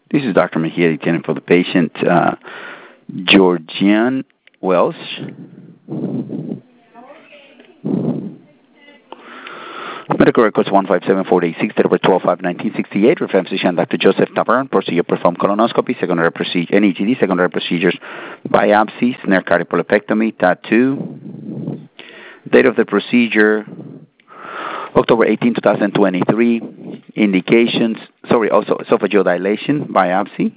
This is Dr. Mejia, attending for the patient, Georgian Welsh. Medical records 157486, date of birth 12/5/1968. Reference physician Dr. Joseph Tabaran. Procedure performed colonoscopy, secondary procedure, NEGD, secondary procedures, biopsy, snare cardiopulopectomy, tattoo. Date of the procedure, October 18, 2023. Indications, also esophageal dilation, biopsy.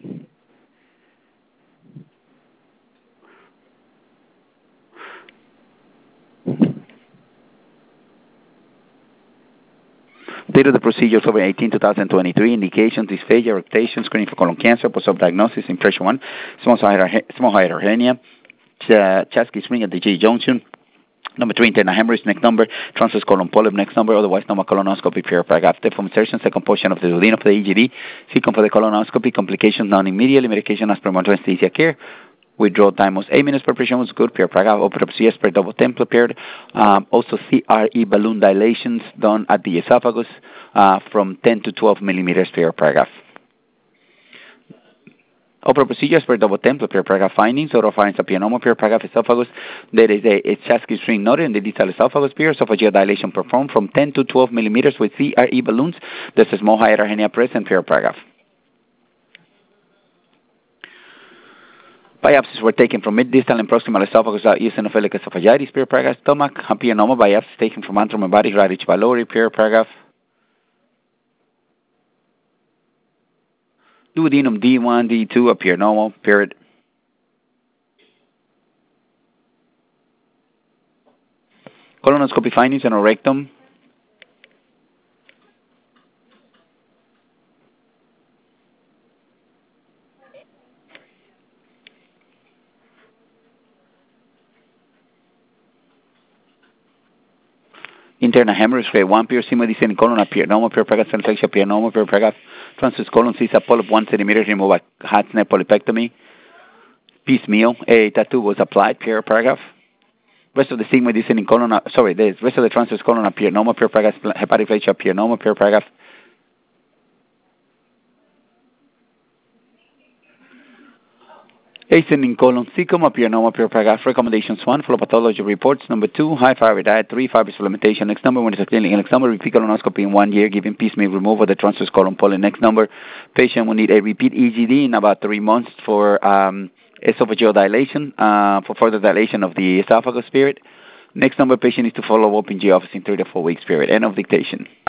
Date of the procedure, October 18, 2023. Indications, dysphagia, eructation, screening for colon cancer, post-op diagnosis, impression 1, small hiatal hernia, Chesky spring at the J junction. Number 3, internal hemorrhage, next number, transverse colon polyp, next number, otherwise normal colonoscopy, paragraph. From insertion, second portion of the duodenum of the EGD, second for the colonoscopy, complications non-immediately, medication as per modern anesthesia care. Withdrawal time was 8 minutes per patient was good, paragraph. Autopsy as per double temp prepared. Also CRE balloon dilations done at the esophagus from 10 to 12 millimeters per paragraph. Opera procedures per double temp, per paragraph findings, oropharynx papilloma, per paragraph esophagus. There is a Chesky string noted in the distal esophagus, per esophageal dilation performed from 10 to 12 millimeters with CRE balloons. There's a small hiatal hernia present, per paragraph. Biopsies were taken from mid-distal and proximal esophagus without eosinophilic esophagitis, per paragraph. Stomach, papilloma, biopsies taken from antrum and body, Radich pylori, per paragraph. Duodenum D1, D2 appear normal, period. Colonoscopy findings in a rectum. Internal hemorrhage, grade 1, pure descending colon appear normal, per paragraph. Infection appear normal, per paragraph. Transverse colon cyst polyp 1 centimeter removed by Hatzner polypectomy. Piecemeal, a tattoo was applied, per paragraph. Rest of the sigmoid descending colon, the rest of the transverse colon appear normal, per paragraph. Hepatic flagella appear normal, per paragraph. Ascending colon cecum appear normal, per paragraph. Recommendations 1, follow pathology reports. Number 2, high fiber diet. 3, fiber supplementation. Next number, when it's a clinic. Next number, repeat colonoscopy in 1 year, giving piecemeal removal of the transverse colon polyp. Next number, patient will need a repeat EGD in about 3 months for esophageal dilation, for further dilation of the esophagus, period. Next number, patient needs to follow up in G office in 3 to 4 weeks, period. End of dictation.